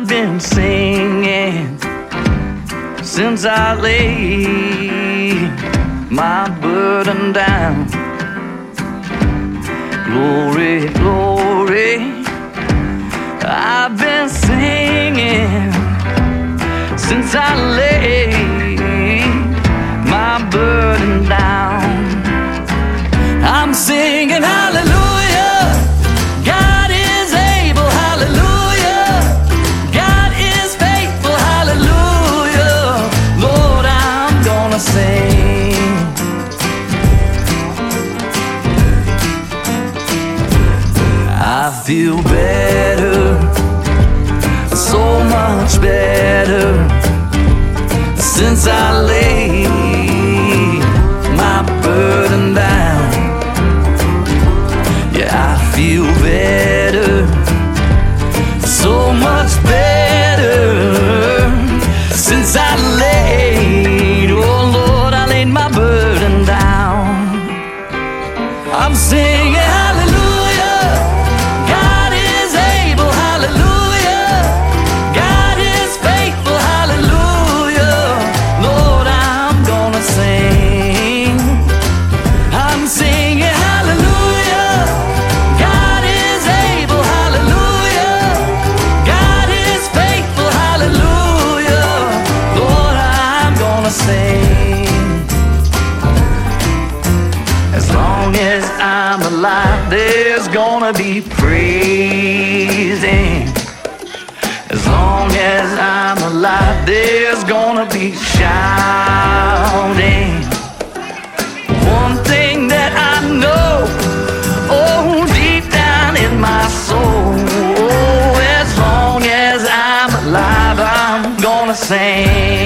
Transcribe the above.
been singing since I laid my burden down. Glory, glory, I've been singing since I laid my burden down. I'm singing hallelujah, God is able, hallelujah, God is faithful, hallelujah, Lord, I'm gonna sing. I feel better, so much better, since I laid my burden down. Yeah, I feel better, so much better, since I laid, oh Lord, I laid my burden down. I'm singing hallelujah, God is able, hallelujah, God is faithful, hallelujah, Lord, I'm gonna sing. I'm singing hallelujah, God is able, hallelujah, God is faithful, hallelujah, Lord, I'm gonna sing. As long as I'm alive, there's gonna be praising. As long as I'm alive, there's gonna be shouting. One thing that I know, oh, deep down in my soul, oh, as long as I'm alive, I'm gonna sing.